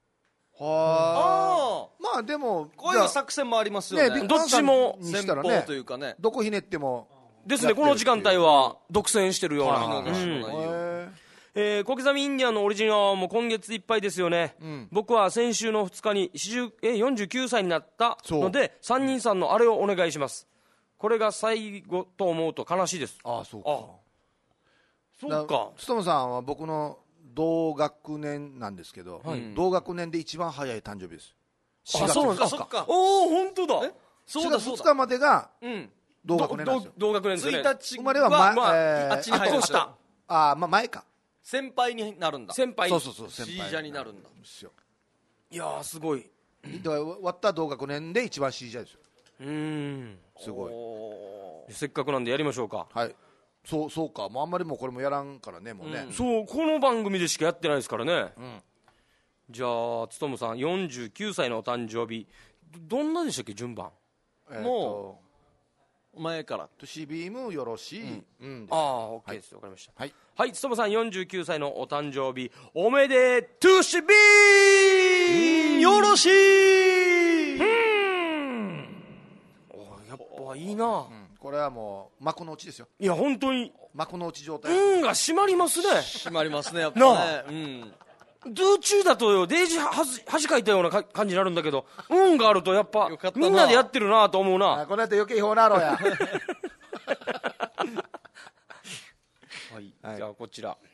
まあでもこういう作戦もありますよね。 どっちも先方というかね。 どこひねってもですね。この時間帯は独占してるような。小刻みインディアンのオリジンアワーも今月いっぱいですよね。僕は先週の2日に49歳になったので3人さんのあれをお願いします。これが最後と思うと悲しいです。 そうか。 そうか。 つとむさんは僕の同学年なんですけど、同学年で一番早い誕生日です。 そうなんですか。おお、本当だ。 そうだ。2日までが同学年なんですよ。 同学年ですね。 1日生まれはあっちに入る。 前か。 先輩になるんだ。 先輩。 そう先輩。 シージャになるんだ。 いやすごい。 だから割った同学年で一番シージャですよ。すごい。せっかくなんでやりましょうか。 はい。そうか。もうあんまりもうこれもやらんからね、もうね。 そう、この番組でしかやってないですからね。じゃあつとむさん49歳のお誕生日どんなでしたっけ順番。 もう前からシビームよろしい。 オッケーです。わかりました。 はい、 つとむさん49歳のお誕生日おめでとうしびーよろしい。 やっぱいいな。 これはもう幕の内ですよ。 いや本当に幕の内状態。 が締まりますね。 締まりますねやっぱね。 道中だとよデージ恥かいたような感じになるんだけど、運があるとやっぱみんなでやってるなと思うな。 この後余計法なろや。 じゃあこちら。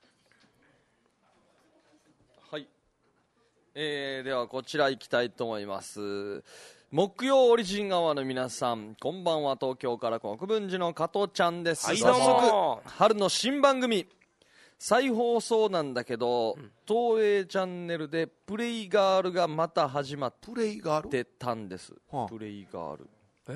ではこちら行きたいと思います。木曜オリジンアワーの皆さんこんばんは。東京から国分寺の加藤ちゃんです。早速春の新番組再放送なんだけど、東映チャンネルでプレイガールがまた始まってたんです。プレイガール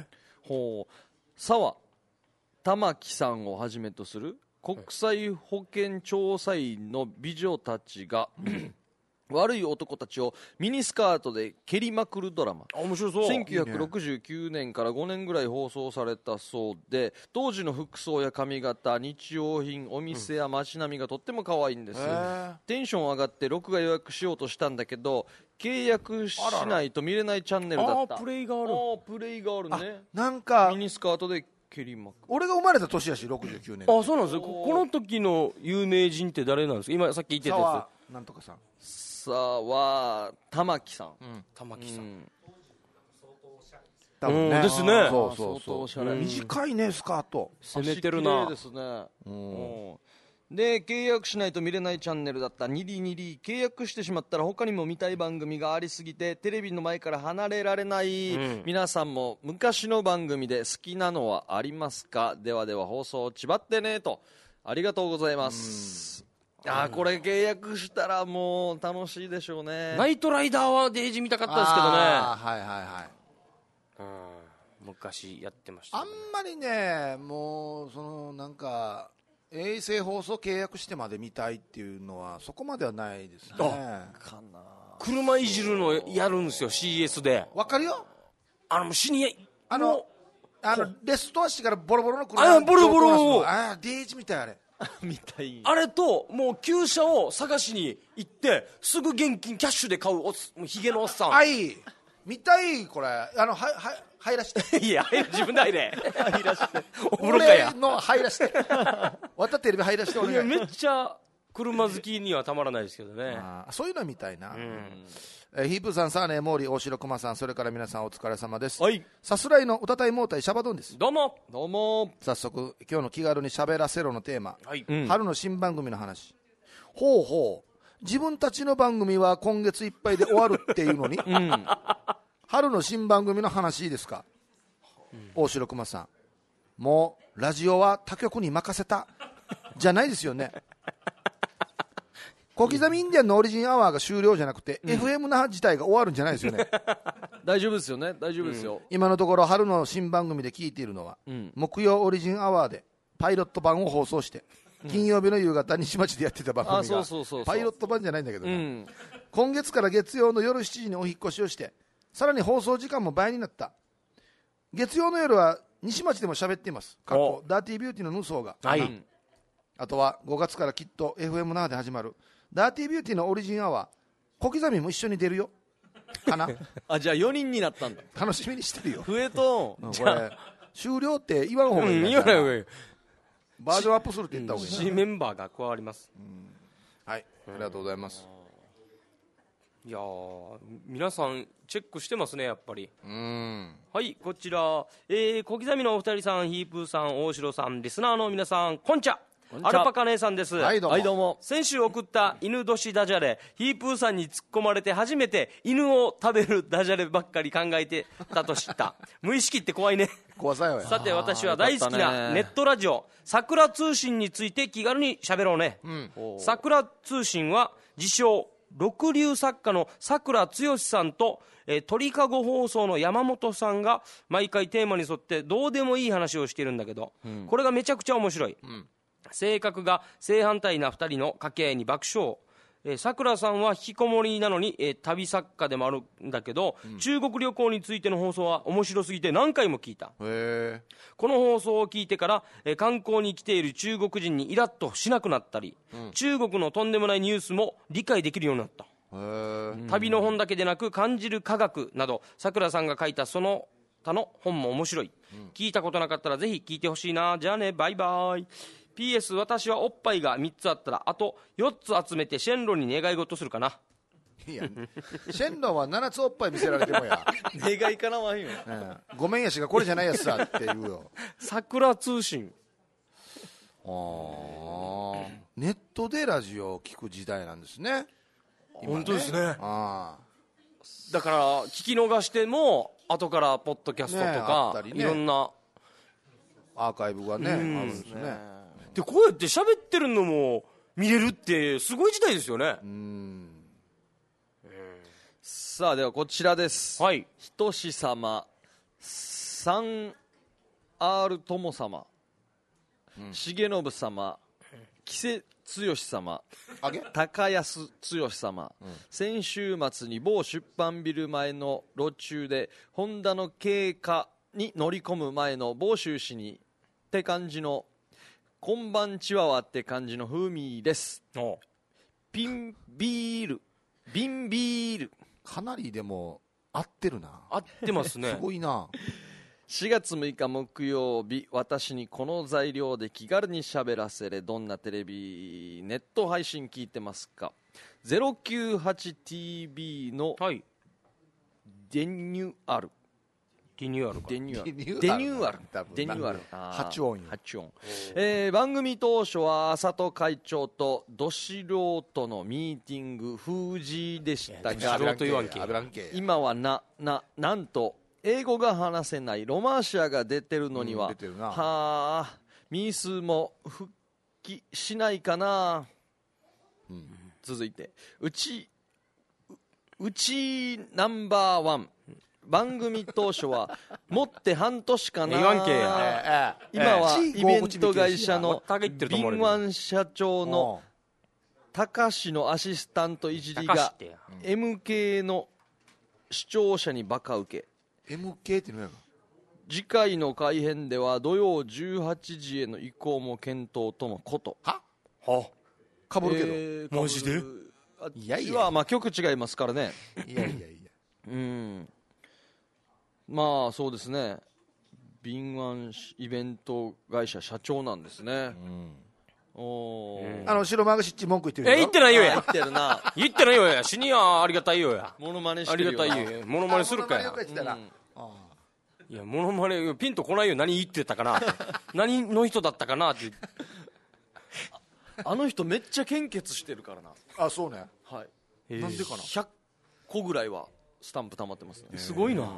澤玉木さんをはじめとする国際保健調査員の美女たちが悪い男たちをミニスカートで蹴りまくるドラマ。 面白そう。 1969年から5年ぐらい放送されたそうで、当時の服装や髪型、日用品、お店や街並みがとっても可愛いんです。テンション上がって録画予約しようとしたんだけど契約しないと見れないチャンネルだった。 プレイガール。 プレイガールね。 なんかミニスカートで蹴りまくる。 俺が生まれた年やし69年。 そうなんですよ。この時の有名人って誰なんですか。今さっき言ってたやつ。なんとかさん。 は玉木さん。 玉木さん。 多分ね。 ですね。 そう。短いねスカート。 攻めてるな。ですね。 で契約しないと見れないチャンネルだったニリニリ、契約してしまったら他にも見たい番組がありすぎてテレビの前から離れられない、皆さんも昔の番組で好きなのはありますか？ではでは放送ちばってねと。ありがとうございます。これ契約したらもう楽しいでしょうね。 ナイトライダーはデイジ見たかったですけどね。 はいはいはい。 昔やってました、 あんまりね、もうそのなんか衛星放送契約してまで見たいっていうのはそこまではないですね。 かな。 車いじるのやるんですよ CS で。 わかるよ。 もう死にレストアしてからボロボロの車、 ボロボロデイジみたいあれみたい。 あれともう旧車を探しに行ってすぐ現金キャッシュで買うヒゲのおっさん。 見たい。これ入らしていや自分で入れ入らして俺の入らしてわたテレビ入らしてお願い。 いやめっちゃ車好きにはたまらないですけどね。 そういうのは見たいな。ヒープーさん、サーネー、モーリー、大城熊さん、それから皆さんお疲れ様です。さすらいの歌たいモータイシャバドンです。 どうもどうも。 早速今日の気軽にしゃべらせろのテーマ、春の新番組の話。自分たちの番組は今月いっぱいで終わるっていうのに、春の新番組の話ですか？大城熊さん、もうラジオは他局に任せたじゃないですよね。小刻みインディアンのオリジンアワーが終了じゃなくて、FM 那覇自体が終わるんじゃないですよね。 大丈夫ですよね。大丈夫ですよ。 今のところ春の新番組で聞いているのは、木曜オリジンアワーでパイロット版を放送して、金曜日の夕方西町でやってた番組がパイロット版じゃないんだけど、今月から月曜の夜7時にお引っ越しをして、さらに放送時間も倍になった。月曜の夜は西町でも喋っています。ダーティービューティーのヌーソーが、あとは5月からきっと FM 那覇で始まるダーティービューティーのオリジンアワー、小刻みも一緒に出るよかな。 じゃあ4人になったんだ。 楽しみにしてるよ。 増えとこれ終了って言わん方がいいな。 言わない方がいい。 バージョンアップするって言った方がいいな。 新メンバーが加わります。 はい、ありがとうございます。 いや皆さんチェックしてますね、やっぱり。はい、こちら、小刻みのお二人さん、ヒープーさん、大城さん、リスナーの皆さん、こんちゃ。アルパカ姉さんです。 はいどうも。 先週送った犬年ダジャレ、ヒープーさんに突っ込まれて初めて犬を食べるダジャレばっかり考えてたと知った。無意識って怖いね。 怖さよや。 さて私は大好きなネットラジオ桜通信について気軽に喋ろうね。桜通信は自称六流作家の桜剛さんと鳥かご放送の山本さんが毎回テーマに沿ってどうでもいい話をしてるんだけど、これがめちゃくちゃ面白い。性格が正反対な2人の掛け合いに爆笑。さくらさんは引きこもりなのに、旅作家でもあるんだけど、中国旅行についての放送は面白すぎて何回も聞いた。この放送を聞いてから、観光に来ている中国人にイラッとしなくなったり、中国のとんでもないニュースも理解できるようになった。旅の本だけでなく感じる科学など、さくらさんが書いたその他の本も面白い。聞いたことなかったらぜひ聞いてほしいな。じゃあね、バイバイ。PS 私はおっぱいが3つあったらあと4つ集めてシェンロンに願い事するかな。 いやシェンロンは7つおっぱい見せられてもや願いかなわんよ、 ごめんやしがこれじゃないやつさって言うよ。 桜通信。 ネットでラジオを聞く時代なんですね。 本当ですね。だから聞き逃しても後からポッドキャストとか、いろんなアーカイブがね、あるんですね。 でこうやって喋ってるのも見れるってすごい時代ですよね。 さあではこちらです。 はい。 ひとし様、3R 友様、重信様、木瀬剛様、高安剛様、先週末に某出版ビル前の路中でホンダの軽貨に乗り込む前の某州市にって感じのこんばんちわわって感じの風味です。ビンビールかなりでも合ってるな。 合ってますね。 すごいな。 4月6日木曜日、私にこの材料で気軽に喋らせれ。どんなテレビネット配信聞いてますか。 098TV のデニュアルリニューアルかデニューアルリニュデニューアル多分デニューアル 8音よ 8音、番組当初は佐藤会長とど素人のミーティング封じでしたど素が人言わんけ今はなんと英語が話せないロマーシアが出てるのには、 出てるなはあミースも復帰しないかな、続いてうちナンバーワン番組当初はもって半年かな言わんけや今はイベント会社の言ってると思う敏腕社長の高志のアシスタントいじりが MK の視聴者にバカ受け MK って何やろ次回の改編では土曜18時への移行も検討とのことはかぶるけど、 マジであっちはまあ局違いますからねいやまあそうですね敏腕イベント会社社長なんですね、 白マグシッチ文句言ってるよ言ってないよや言ってるな言ってないよや死にはありがたいよやモノマネしあてるよなりがたいよモノマネするかやいやモノマネピンとこないよ何言ってたかなって何の人だったかなってあの人めっちゃ献血してるからなあそうねはいなんでかな 100個ぐらいはスタンプ溜まってますねすごいな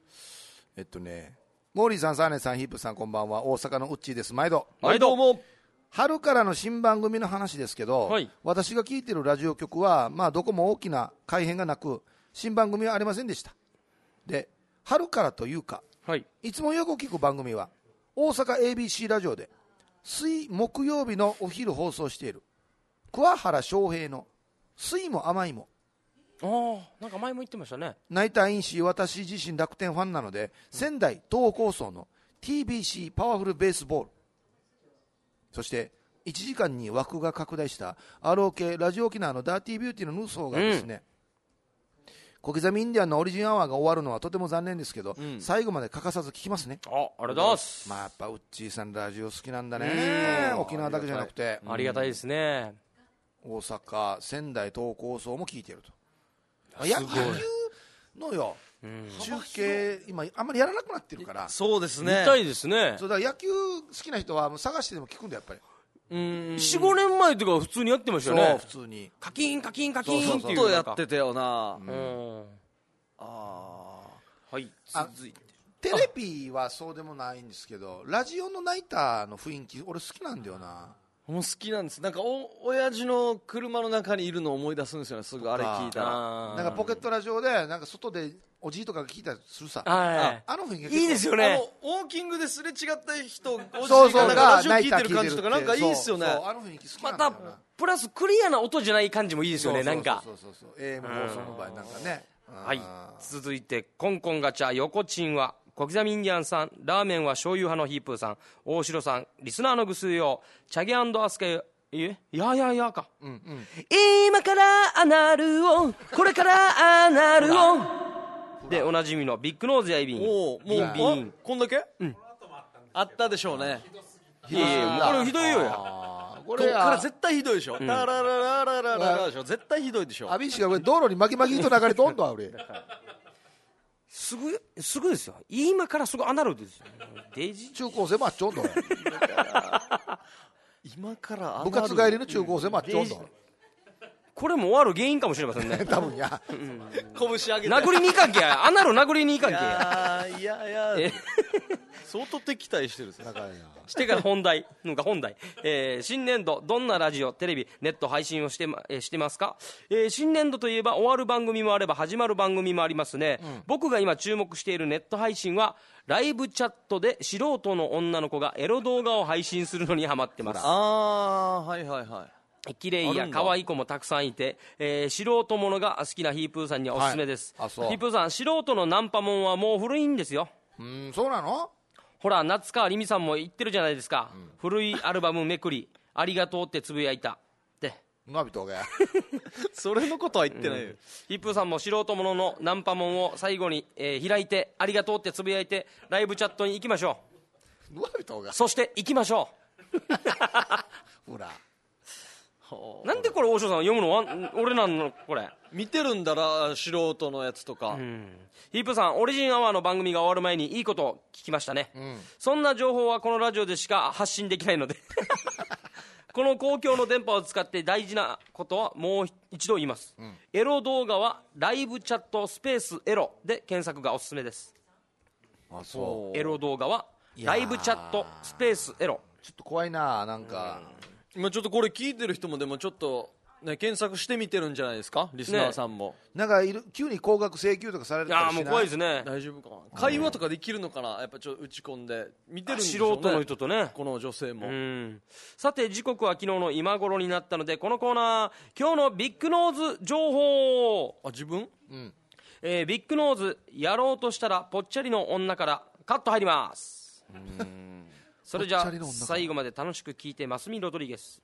モーリーさん、サーネさん、ヒープさんこんばんは。大阪のウッチーです。毎度どうも春からの新番組の話ですけど、私が聞いてるラジオ局はまあどこも大きな改変がなく新番組はありませんでした。で春からというか、いつもよく聞く番組は大阪 ABC ラジオで木曜日のお昼放送している桑原翔平の酸いも甘いも。 なんか前も言ってましたね。 ナイターインし私自身楽天ファンなので、仙台東北放送の TBC パワフルベースボール、そして1時間に枠が拡大した ROK ラジオ沖縄のダーティービューティーのヌーソーがですね、小刻みインディアンのオリジンアワーが終わるのはとても残念ですけど、最後まで欠かさず聞きますね。 ありがとうございます。 やっぱウッチーさんラジオ好きなんだね。沖縄だけじゃなくてありがたいですね。 大阪仙台東北放送も聞いていると。野球のよ、中継今あんまりやらなくなってるから。 そうですね、 見たいですね。 そうだから野球好きな人はもう探してでも聞くんだやっぱり。 4、5年前とか普通にやってましたよね。 そう普通にカキンカキンカキンっていうとやってたよな。 はい、続いてテレビはそうでもないんですけど、ラジオのナイターの雰囲気俺好きなんだよな。 もう好きなんです。なんか親父の車の中にいるのを思い出すんですよね、すぐあれ聞いたら。 なんかポケットラジオでなんか外でおじいとかが聞いたりするさ。 あの雰囲気いいですよね。 ウォーキングですれ違った人、おそうじいがなんかラジオ聞いてる感じとかなんかいいっすよね。 あの雰囲気好きなんだよな。 またプラスクリアな音じゃない感じもいいですよね。なんかそうAM 放送の場合なんかね。 はい、続いてコンコンガチャ横チンは小刻みインディアンさん、ラーメンは醤油派のヒープーさん、大城さん、リスナーのぐすうよう、チャゲアスケやか、今からアナルをこれからアナルをでおなじみのビッグノーズやイビンビンビン、 こんだけ、あったでしょうね。 いやいや、もうこれひどいよや。 これから絶対ひどいでしょ。タララララララでしょ。絶対ひどいでしょ。 アビンシが道路に巻き巻きと流れとんど俺。 すぐですよ。今からすぐアナルですよ。デジ中高生もあっちょんど。 今から部活帰りの中高生もあっちょんど。 これも終わる原因かもしれませんね。 多分や。 拳上げて。 殴りに行かんけや。アナル殴りに行かんけや。いや。相当敵対してるんですよ。 してから本題。新年度どんなラジオ、テレビ、ネット配信をしてますか？新年度といえば終わる番組もあれば始まる番組もありますね。僕が今注目しているネット配信はライブチャットで素人の女の子がエロ動画を配信するのにハマってます。綺麗や可愛い子もたくさんいて、素人ものが好きなヒープーさんにはおすすめです。ヒープーさん、素人のナンパモンはもう古いんですよ。 そうなの？ ほら、夏川りみさんも言ってるじゃないですか。古いアルバムめくりありがとうってつぶやいたってナビとがそれのことは言ってないよ。 ヒップーさんも素人もののナンパモンを最後に、開いてありがとうってつぶやいてライブチャットに行きましょう。そして行きましょう。 ほらなんでこれ大城さん読むの俺なんのこれ見てるんだら素人のやつとか、 ヒープさん、オリジンアワーの番組が終わる前にいいことを聞きましたね、そんな情報はこのラジオでしか発信できないのでこの公共の電波を使って大事なことはもう一度言います、エロ動画はライブチャットスペースエロで検索がおすすめです。 あ、そう。 エロ動画はライブチャットスペースエロ。 ちょっと怖いな、なんか、 今ちょっとこれ聞いてる人もでもちょっと、ね、検索してみてるんじゃないですか、リスナーさんも、 なんか急に高額請求とかされるかもしれない。 もう怖いですね。 大丈夫かな、会話とかできるのかな、やっぱちょっと打ち込んで見てるんでしょうね、 素人の人とね、 この女性も。 さて時刻は昨日の今頃になったので、このコーナー、今日のビッグノーズ情報。 自分、 ビッグノーズやろうとしたらぽっちゃりの女からカット入ります。それじゃあ最後まで楽しく聞いて、マスミロドリゲス。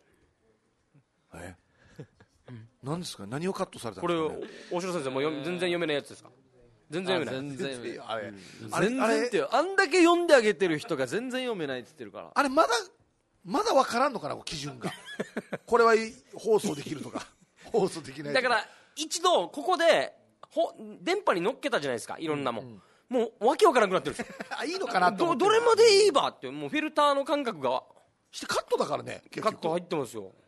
何ですか、何をカットされたんこれですか、ね、 大城先生も全然読めないやつですか。全然読めない。 全然あれ全然ってあんだけ読んであげてる人が全然読めないって言ってるから、 あれまだ分からんのかな、基準がこれは放送できるとか放送できないとか。 だから一度ここで電波に乗っけたじゃないですか、いろんなもん、もうわけわからなくなってるんですよいいのかなと思って、 どれまでいいばって、もうフィルターの感覚がしてカットだからね、 カット入ってますよ。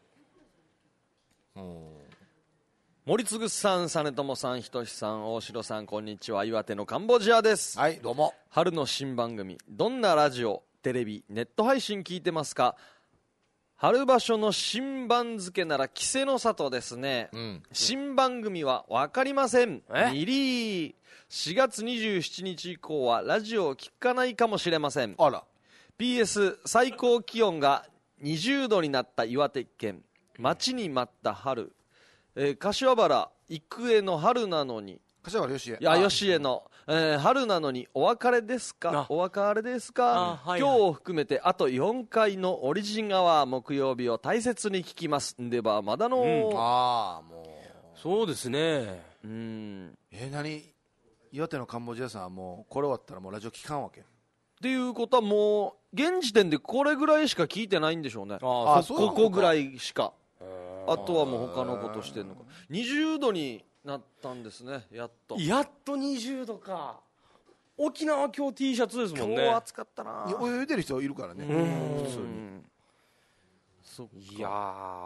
森次さん、実朝さん、ひとしさん、大城さん、こんにちは。岩手のカンボジアです。 はい、どうも。 春の新番組、どんなラジオ、テレビ、ネット配信聞いてますか。春場所の新番付なら稀勢の里ですね、新番組は分かりません。ミリー4月27日以降はラジオを聞かないかもしれません。 あら。 PS 最高気温が20度になった岩手県、待ちに待った春、柏原育英の春なのに、 柏原吉江、 いや吉江の、春なのにお別れですか、お別れですか、今日を含めてあと4回のオリジンアワー木曜日を大切に聞きます。んではまだの、 ああ、もうそうですね。 何、岩手のカンボジアさんはもうこれ終わったらもうラジオ聞かんわけっていうことはもう現時点でこれぐらいしか聞いてないんでしょうね。ここぐらいしか。あとはもう他のことしてるのか。20度になったんですね、やっと 20度か。沖縄今日 T シャツですもんね。 今日暑かったな。 泳いでる人いるからね、普通に。 そっか。 いや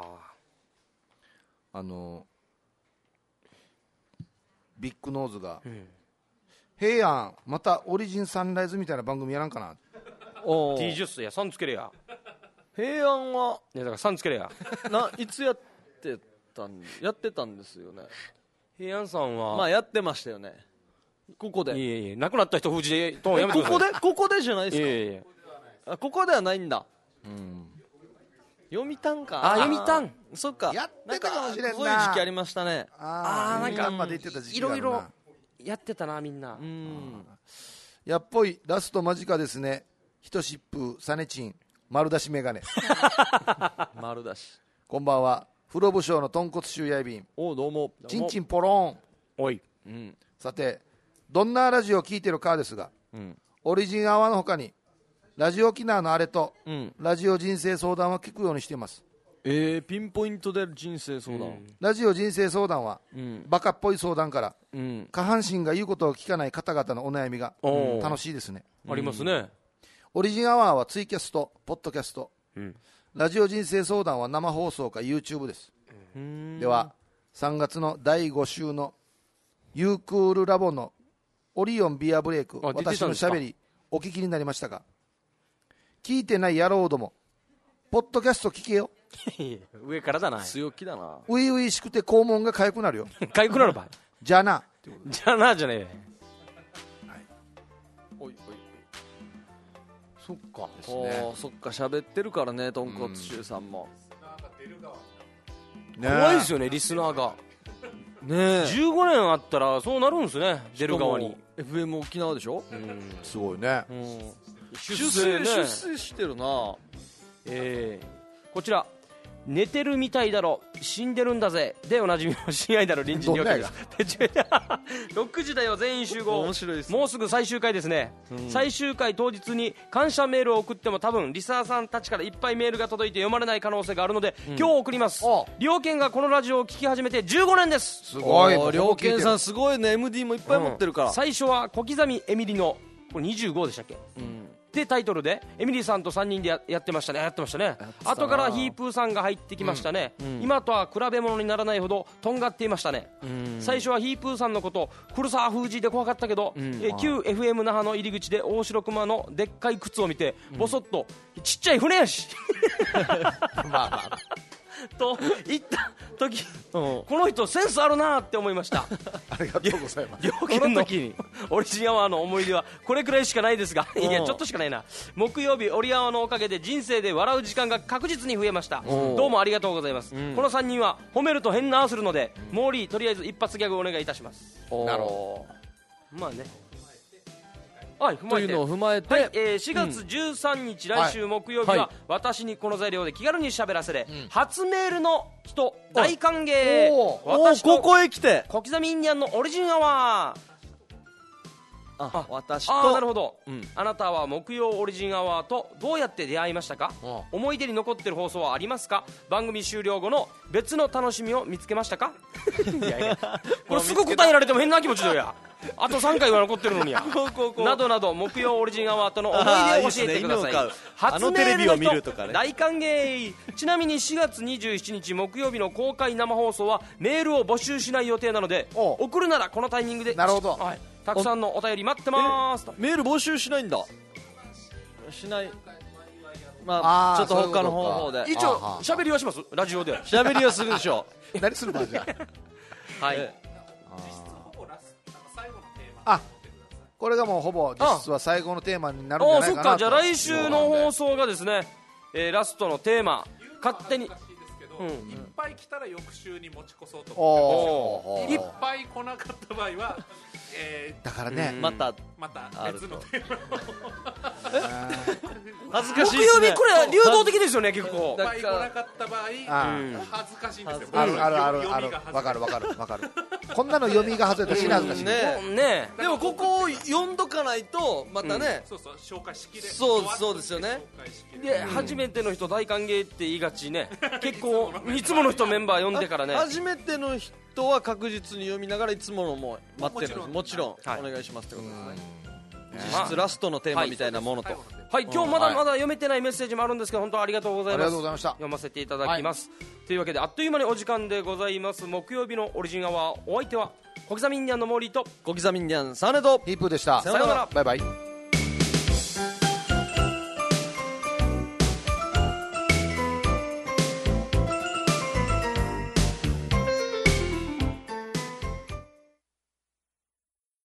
ビッグノーズが、平安またオリジンサンライズみたいな番組やらんかな。 T ジュースやさんつけれや。 平安はいやだからさんつけれやいつやってたんですよね。 平安さんはまあやってましたよね、ここで。 いや亡くなった人封じでとやめてください。 ここでじゃないですか。ここではないんだ。読みたんか。 読みたん。 そっか。 やってたかもしれんな。 そういう時期ありましたね。 なんかまで言ってた時期があるな。 いろいろやってたな、みんな。 やっぽいラスト間近ですね。ひとしっぷサネチン丸出しメガネ丸出し。 こんばんは。不老武将の豚骨臭やいびん。 どうも。 チンチンポロン。 おい。 さて、どんなラジオを聞いてるかですが、オリジンアワーのほかにラジオ沖縄のあれと、ラジオ人生相談は聞くようにしています。 ピンポイントで人生相談、 ラジオ人生相談は、バカっぽい相談から、下半身が言うことを聞かない方々のお悩みが楽しいですね。 ありますね。 オリジンアワーはツイキャスト、ポッドキャスト、ラジオ人生相談は生放送か YouTube です。では3月の第5週のユークールラボのオリオンビアブレイク、私のしゃべりお聞きになりましたか。聞いてない野郎ども、ポッドキャスト聞けよ。 上からだな。 強気だな。 ういういしくて肛門が痒くなるよ。 痒くなるばい。 じゃあな。 じゃあなじゃねえ。 おい。 そっか。 そっか、喋ってるからね、豚骨臭さんも。 怖いですよね、リスナーが。15年あったらそうなるんですね、出る側に。 FM 沖縄でしょ。 すごいね。 出世してるな。 こちら寝てるみたいだろ死んでるんだぜでおなじみの親愛なる隣人料金です6時だよ全員集合。 面白いです、 もうすぐ最終回ですね、最終回当日に感謝メールを送っても多分リスナーさんたちからいっぱいメールが届いて読まれない可能性があるので、今日送ります。両県がこのラジオを聞き始めて15年です。 すごい。 両県さんすごいね、 MD もいっぱい持ってるから、 最初は小刻みエミリのこれ25でしたっけ、ってタイトルでエミリーさんと3人で やってましたね。後からヒープーさんが入ってきましたね、今とは比べ物にならないほどとんがっていましたね、最初はヒープーさんのこと黒沢封じで怖かったけど、旧 FM 那覇の入り口で大城熊のでっかい靴を見てボソッと、ちっちゃい船やしと言った時、この人センスあるなって思いました。 ありがとうございます。 両県のオリジンアワーの思い出はこれくらいしかないですが、いやちょっとしかないな。木曜日オリアワのおかげで人生で笑う時間が確実に増えました。どうもありがとうございます。この3人は褒めると変なーするので、モーリーとりあえず一発ギャグお願いいたします。 なるほど。まあね、はい、 というのを踏まえて、 はい、4月13日、来週木曜日は、私にこの材料で気軽に喋らせれ、初メールの人大歓迎。 私とここへ来て小刻みインディアンのオリジンアワー。 私となるほど、あなたは木曜オリジンアワーとどうやって出会いましたか。思い出に残ってる放送はありますか。番組終了後の別の楽しみを見つけましたか。いやいやこれすぐ答えられても変な気持ちだよや。あと3回は残ってるのにやなどなど木曜オリジンアワーとの思い出を教えてください。初メールの人大歓迎。ちなみに4月27日木曜日の公開生放送はメールを募集しない予定なので、送るならこのタイミングで。 なるほど、 はい、たくさんのお便り待ってますと。 メール募集しないんだ。しない。まあちょっと他の方法で一応喋りはします。ラジオで喋りはするでしょう。何するのじゃはい。 これがもうほぼ実質は最後のテーマになるんじゃないかなと。 そっか、じゃあ来週の放送がですね、ラストのテーマ勝手にいっぱい来たら翌週に持ち越そうと思って、いっぱい来なかった場合は、 だからね、 また別のテーマ恥ずかしい木曜日これ流動的ですよね。結構いっぱい来なかった場合恥ずかしいんですよ。 あるわかるこんなの読みが外れたしな恥ずかしいね。でもここを読んどかないとまたね、 そう紹介しきれ。 そうですよね。 で初めての人大歓迎って言いがちね。結構いつもの人メンバー読んでからね。 初めての人は確実に読みながらいつものも待ってる。もちろんお願いしますってことですね。実質ラストのテーマみたいなものと、 はい、今日まだまだ読めてないメッセージもあるんですけど、本当にありがとうございます。 ありがとうございました。 読ませていただきます、というわけであっという間にお時間でございます。木曜日のオリジンアワー、お相手は小刻みインディアンのモーリーと小刻みインディアンサーネとヒープーでした。 さようなら。 バイバイ。